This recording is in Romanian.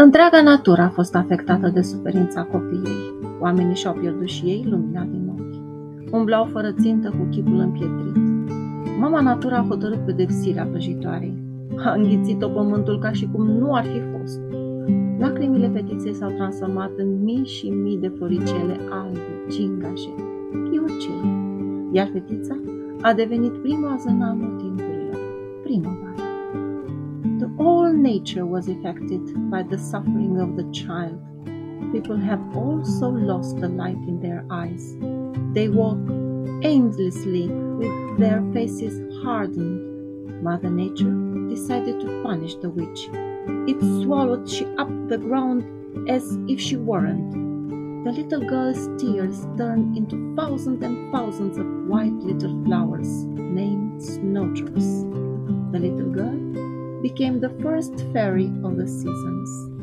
Întreaga natură a fost afectată de suferința copiei. Oamenii și-au pierdut și ei lumina din ochi. Umblau fără țintă cu chipul împietrit. Mama natură a hotărât pedepsirea vrăjitoarei. A înghițit-o pământul ca și cum nu ar fi fost. Lacrimile fetiței s-au transformat în mii și mii de floricele albe, gingașe, ghiocei, iar fetița a devenit prima zână a anotimpurilor, primăvara. The whole nature was affected by the suffering of the child. People have also lost the light in their eyes. They walk aimlessly with their faces hardened. Mother Nature decided to punish the witch. It swallowed she up the ground as if she weren't. The little girl's tears turned into thousands and thousands of white little flowers named snowdrops. The little girl became the first fairy of the seasons.